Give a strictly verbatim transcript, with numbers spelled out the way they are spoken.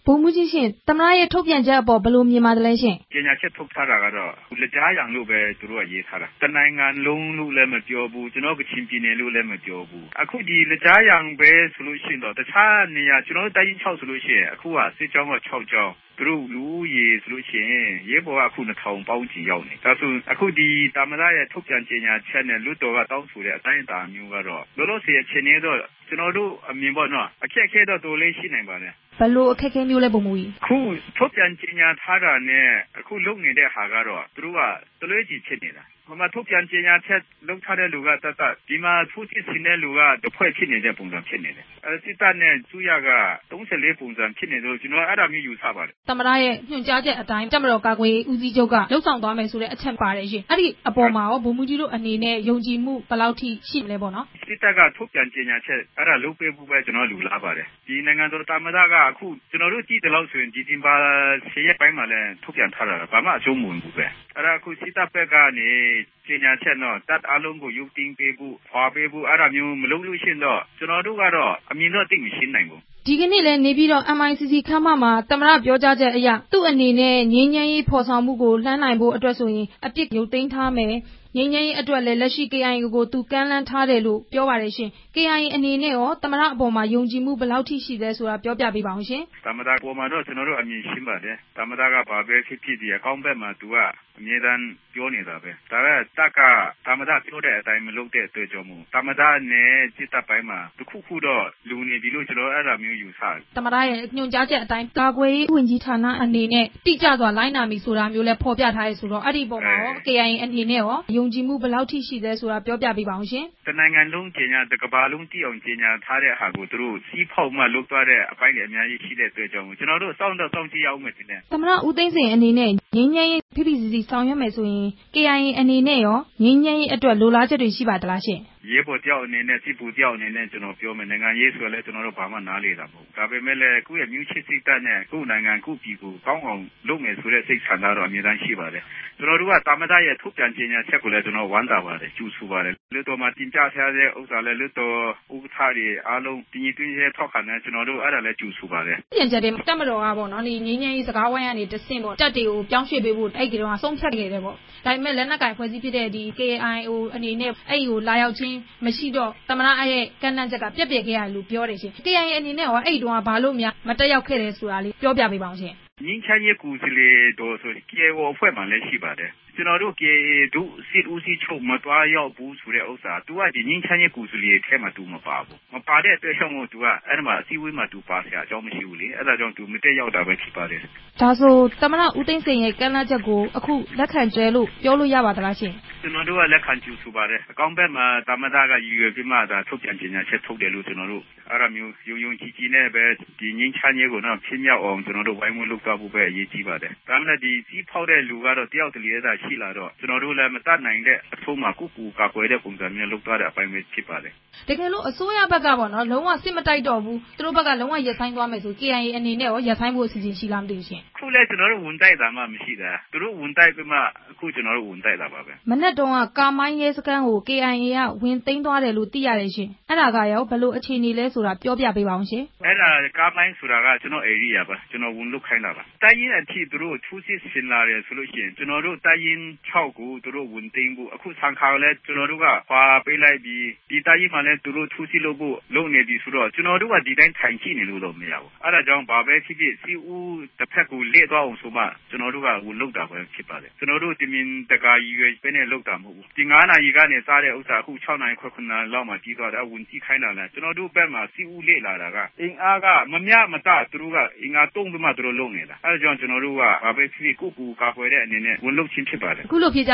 ဘုံမူကြီးရှင်သမ္မတရဲ့ထုတ်ပြန်ချက်အပေါ်ဘယ်လိုမြင်ပါသလဲရှင်ကြေညာချက်ထုတ်ထားတာကတော့လက်ကြားရံလို့ပဲသူတို့ကရေးထားတာတနိုင်ငံလုံးလို့လည်းမပြောဘူးကျွန်တော်ကချင်းပြည်နယ်လို့လည်းမပြောဘူးအခုဒီလက်ကြားရံပဲဆိုလို့ရှိရင်တော့တခြားနေရာကျွန်တော်တိုင်း၆ဆိုလို့ရှိရင်အခုကစစ်ကြောင်းက၆ကြောင်းသူတို့လူရေဆိုလို့ရှိရင်ရေပေါ်ကအခုနှစ်ထောင်ပေါင်းချီရောက်နေဒါဆိုအခုဒီတာမရရဲ့ထုတ်ပြန်ကြေညာချက်နဲ့လူတော်ကတောင်းဆိုတဲ့အတိုင်းအတာမျိုးကတော့လောလောဆယ်အချိန်လေးတော့ကျွန်တော်တို့အမြင်ပေါ့နော်အခက်အခဲတော့တော်လေးရှိနိုင်ပါတယ်ဘယ်လိုအခက်အခဲမျိုးလဲပုံမူကြီးအခုထုတ်ပြန်ကြေညာထားတာနဲ့အခုလုပ်နေတဲ့ဟာကတော့သူတို့ကတလွဲကြီးဖြစ်နေတာဟိုမှာထုတ်ပြန်ကြေညာချက်လုပ်ထားတဲ့လူကတတ်တတ်ဒီမှာသူစစ်စင်တဲ့လူကတစ်ဖွဲ့ဖြစ်နေတဲ့ပုံစံဖြစ်နေတယ်အဲစစ်တပ်နဲ့သူရကသုံးဆယ်လေးပုံစံဖြစ်နေတော့ကျွန်တော်အဲ့ဒါမျိုးယူဆပါတယ်သမ္မတရဲ့ညွှန်ကြားချက်အတိုင်းတပ်မတော်ကာကွယ်ရေးဦးစီးချုပ်ကလှုပ်ဆောင်သွားမယ်ဆိုတဲ့အချက်ပါတယ်ရှင်အဲ့ဒီအပေါ်မှာရောဗိုလ်မှူးကြီးတို့အနေနဲ့ယုံကြည်မှုဘယ်လောက်ထိရှိမလဲပေါ့နော်စစ်တပ်ကထုတ်ပြန်ကြေညာချက်အဲ့ဒါလုပ်ပေးဖို့ပဲကျွန်တော်လူလာပါတယ်ဒီနိုင်ငံတော်တာမရကအခုကျွန်တော်တို့ကြည့်တယ်လို့ဆိုရင်ဒီတင်ပါဆေးရပိုင်းမှာလည်းထုတ်ပြန်ထားတာဘာမှအကျုံးမဝင်ဘူးပဲအဲ့ဒါအခုစစ်တပ်ဘက်ကနေကြေညာချက်တော့တပ်အလုံးကိုရုပ်သိမ်းပေးဖို့ဖွာပေးဖို့အဲ့ဒါမျိုးမလုပ်လို့ရှိရင်တော့ကျွန်တော်တို့ကတော့အမြင်တော့သိမရှိနိုင်ဘူးဒီကနေ့လည်းနေပြီးတော့ M I C C ခမ်းမမှာသမ္မတပြောကြားချက်အရသူ့အနေနဲ့ငြိမ်းချမ်းရေးဖော်ဆောင်မှုကိုလှမ်းနိုင်ဖို့အတွက်ဆိုရင်အပြစ်ရုပ်သိမ်းထားမယ်ငြိမ်းချမ်းရေးအတွက်လည်းလက်ရှိ K I A ကိုသူကမ်းလှမ်းထားတယ်လို့ပြောပါတယ်ရှင် K I A အနေနဲ့ရောသမ္မတအပေါ်မှာယုံကြည်မှုဘယ်လောက်ထိရှိသလဲဆိုတာပြောပြပေးပါအောင်ရှင်သမ္မတပေါ်မှာတော့ကျွန်တော်တို့အမြင်ရှင်းပါတယ်သမ္မတကဘာပဲဖြစ်ဖြစ်ဒီအကောင့်ဘက်မှာသူကအမြဲတမ်းပြောနေတာပဲဒါပေမဲ့တက်ကသမ္မတပြောတဲ့အတိုင်းမလုပ်တဲ့အတွက်ကြောင့်မို့သမ္မတနဲ့စစ်တပ်ပိုင်းမှာတခုခုတော့လူနေပြီလို့ကျွန်တော်အဲ့ဒါမျိုးယူဆတယ်သမ္မတရဲ့ညွှန်ကြားချက်အတိုင်းကာကွယ်ရေးဝန်ကြီးဌာနအနေနဲ့တိကျစွာလိုက်နာပြီဆိုတာမျိုးလည်းဖော်ပြထားရဲဆိုတော့အဲ့ဒီပုံမှာရော K I A အနေနဲ့ရောယုံကြည်မှုဘယ်လောက်ထိရှိသလဲဆိုတာပြောပြပေးပါအောင်ရှင်တနိုင်ငံလုံးကြေညာတကဘာလုံးတိအောင်ကြေညာထားတဲ့ဟာကိုသူတို့စီးဖောက်မှလုပ်သွားတဲ့အပိုင်းတွေအများကြီးရှိတဲ့အတွက်ကြောင့်ကျွန်တော်တို့စောင့်တော့စောင့်ကြည့်ရအောင်မယ်တင်တယ်သမ္မတဦးသိန်းစိန်အနေနဲ့ငြိမ်းချမ်းရေးဖိဖိစီစီဆောင်ရွက်မယ်ဆိုရင် K I A အနေနဲ့ရောငြိမ်းချမ်းရေးအတွက်လိုလားချက်တွေရှိပါသလားရှင်ရေပေါ်တယောက်အနေနဲ့စစ်ပူတယောက်အနေနဲ့ကျွန်တော်ပြောမယ်နိုင်ငံရေးဆိုလည်းကျွန်တော်တို့ဘာမှနားလေတာမဟုတ်ဒါပေမဲ့လည်းကိုယ့်ရဲ့မျိုးချစ်စိတ်ဓာတ်နဲ့ကိုယ့်နိုင်ငံကိုယ့်ပြည်ကိုကောင်းအောင်လုပ်မယ်ဆိုတဲ့စိတ်ဆန္ဒတော့အမြဲတမ်းရှိပါတယ်ကျွန်တော်တို့ကတာမတရဲ့ထုတ်ပြန်ကြေညာချက်ကိုလည်းကျွန်တော်ဝမ်းသာပါတယ်ကျူဆူပါတယ်လွတ်တော်မှာတင်ပြထားတဲ့ဥစ္စာလည်းလွတ်တော်ဥပဒေတွေအားလုံးတည်တည်ရဲထောက်ခံနေကျွန်တော်တို့အဲ့ဒါလည်းကျူဆူပါတယ်ပြင်ချက်တွေတက်မတော်ကပေါ့နော်ဒီငင်းငင်းရေးစကားဝိုင်းကနေတဆင့်ပေါ့တက်တွေကိုပြောင်းရွှေ့ပေးဖို့အဲ့ဒီတော့ဆုံးဖြတ်ခဲ့တယ်ပေါ့ဒါပေမဲ့လက်နက်ကင်ဖွဲ့စည်းဖြစ်တဲ့ဒီ K I O အနေနဲ့အဲ့ဒီကိုလာရောက်ခြင်းမရှိတော့သမ္မတရဲ့ကန့်နှံ့ချက်ကပြက်ပြယ်ခဲ့ရတယ်လို့ပြောတယ်ရှင် K I A အနေနဲ့ရောအဲ့ဒီတော့ဘာလို့များမတက်ရောက်ခဲ့တယ်ဆိုတာလေးပြောပြပေးပါအောင်ရှင်ငင်းချမ်းရဲ့ကူစီလေတော့ဆို K I O အဖွဲ့မှလည်းရှိပါတယ်ကျွန်တော်တို့ K I A တို့စစ်ဦးစီးချုပ်မတော်ရောက်ဘူးဆိုတဲ့ဥစ္စာ तू ကဒီငင်းချမ်းရဲ့ကူစီလေထဲမှာ तू မပါဘူးမပါတဲ့အတွက်ကြောင့်မို့ तू ကအဲ့မှာအစည်းအဝေးမှာ तू ပါဆရာအကြောင်းမရှိဘူးလေအဲ့ဒါကြောင့် तू မတက်ရောက်တာပဲဖြစ်ပါတယ်ဒါဆိုသမ္မတဦးသိန်းစိန်ရဲ့ကမ်းလှမ်းချက်ကိုအခုလက်ခံကျဲလို့ပြောလို့ရပါသလားရှင်ကျွန်တော်တို့ကလက်ခံကြိုဆိုပါတယ်အကောင့်ဘက်မှာသမ္မတကရည်ရွယ်ပြီးမှဒါထုတ်ပြန်ကြေညာချက်ထုတ်တယ်လို့ကျွန်တော်တို့အဲ့ဒါမျိုးယုံယုံကြည်ကြည်နဲ့ပဲဒီငင်းချမ်းရဲ့ကိုတော့ဖြစ်မြောက်အောင်ကျွန်တော်တို့ဝိုင်းဝန်းလုပ်သွားဖို့ပဲအရေးကြီးပါတယ်ဒါမှလည်းဒီစီးဖောက်တဲ့လူကတော့တယောက်တလေသာရှိလာတော့ကျွန်တော်တို့လည်းမတတ်နိုင်တဲ့အထုံးမှာကုကူကာကွယ်တဲ့ပုံစံမျိုးလုပ်သွားတဲ့အပိုင်းပဲဖြစ်ပါတယ်တကယ်လို့အစိုးရဘက်ကပေါ့နော်လုံးဝစစ်မတိုက်တော့ဘူးသူတို့ဘက်ကလုံးဝရပ်ဆိုင်းသွားမယ်ဆို K I A အနေနဲ့ရောရပ်ဆိုင်းဖို့အစီအစဉ်ရှိလားမသိဘူးရှင်ခုလဲကျွန်တော်တို့ဝန်တိုက်တာမှမရှိတာသူတို့ဝန်တိုက်ပြီးမှအခုကျွန်တော်တို့ဝန်တိုက်တာပါပဲမနေ့တုန်းကကာမိုင်းရဲစခန်းကို K I A ကဝင်သိမ်းသွားတယ်လို့သိရတယ်ရှင်အဲ့ဒါကရောဘယ်လိုအခြေအနေလဲဆိုတာပြောပြပေးပါအောင်ရှင်အဲ့ဒါကာမိုင်းဆိုတာကကျွန်တော် area ပါကျွန်တော်ဝန်လုပ်ခိုင်းတာပါတိုင်းရင်အထိသူတို့ထူးစစ်ဆင်လာတယ်ဆိုလို့ရှိရင်ကျွန်တော်တို့တိုင်းရင်၆ကိုသူတို့ဝန်သိမ်းဖို့အခုဆန်ခါလည်းကျွန်တော်တို့ကခွာပေးလိုက်ပြီးဒီတိုင်းရင်မှလည်းသူတို့ထူးစစ်လုပ်ဖို့လုပ်နေပြီဆိုတော့ကျွန်တော်တို့ကဒီတိုင်းထိုင်ကြည့်နေလို့တော့မရဘူးအဲ့ဒါကြောင့်ဘာပဲဖြစ်ဖြစ်စီဦးတစ်ဖက်ကိုလေ့သွားအောင်ဆိုမှကျွန်တော်တို့ကဝန်လုပ်တာပဲဖြစ်ပါတယ်ကျွန်တော်တို့တမင်တကာရည်ရွယ်ပဲနဲ့လုပ်တာမဟုတ်ဘူးဒီ9နာရီကနေစားတဲ့ဥစ္စာအခု6နာရီခွဲ9နာရီလောက်မှကြီးသွားတယ်ဝန်ကြီးခိုင်းတာလဲကျွန်တော်တို့ဘက်မှာစီဦးလေ့လာတာကအင်အားကမမျှမတသူတို့ကအင်အားတုံးပြီးမှသူတို့လုပ်နေတာအဲဒါကြောင့်ကျွန်တော်တို့ကဘာပဲဖြစ်ဖြစ်ကိုကူကာကွယ်တဲ့အနေနဲ့ဝန်လုပ်ချင်းဖြစ်ပါတယ်အခုလိုဖြစ်ကြ